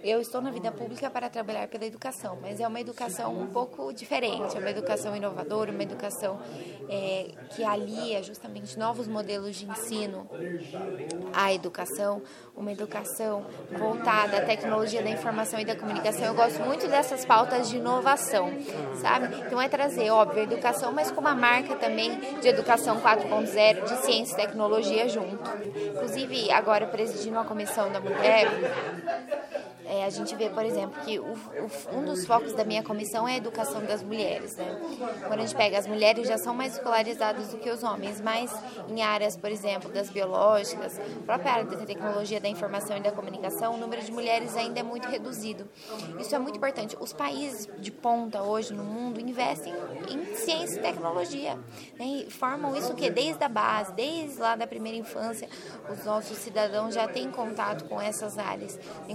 Eu estou na vida pública para trabalhar pela educação, mas é uma educação um pouco diferente, é uma educação inovadora, uma educação que alia justamente novos modelos de ensino à educação, uma educação voltada à tecnologia da informação e da comunicação. Eu gosto muito dessas pautas de inovação, sabe? Então é trazer, óbvio, a educação, mas com uma marca também de educação 4.0, de ciência e tecnologia junto. Inclusive, agora presidindo a Comissão da Mulher, a gente vê, por exemplo, que um dos focos da minha comissão é a educação das mulheres, né? Quando a gente pega, as mulheres já são mais escolarizadas do que os homens, mas em áreas, por exemplo, das biológicas, a própria área da tecnologia da informação e da comunicação, o número de mulheres ainda é muito reduzido. Isso é muito importante. Os países de ponta hoje no mundo investem em ciência e tecnologia, né? E formam isso que desde a base, desde lá da primeira infância, os nossos cidadãos já têm contato com essas áreas.